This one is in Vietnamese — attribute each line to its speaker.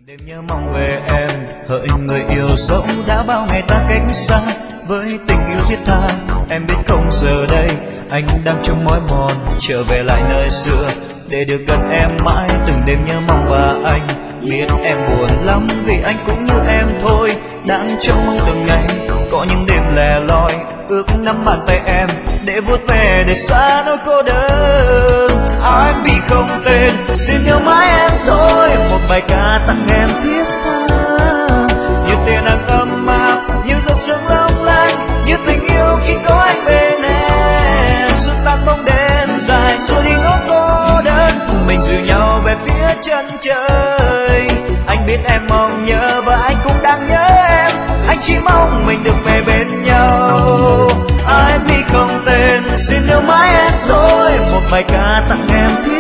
Speaker 1: Đêm nhớ mong về em, hỡi người yêu dẫu đã bao ngày ta cách xa. Với tình yêu thiết tha, em biết không giờ đây anh đang trong mỏi mòn trở về lại nơi xưa để được gần em mãi. Từng đêm nhớ mong và anh biết em buồn lắm vì anh cũng như em thôi, đang trông mong từng ngày có những đêm lẻ loi ước nắm bàn tay em để vuốt về để xa nỗi cô đơn. R&B không tên, xin nhớ mãi em thôi, một bài ca tặng em thiết tha như tia nắng ấm áp, như giọt sương long lanh, như tình yêu khi có anh bên em. Suốt tan bóng đêm dài xua đi nỗi cô đơn, cùng mình dìu nhau về phía chân trời. Anh biết em mong nhớ và anh cũng đang nhớ em, anh chỉ mong mình được về bên nhau. R&B không tên, xin nhớ mãi em thôi, một bài ca tặng em thiết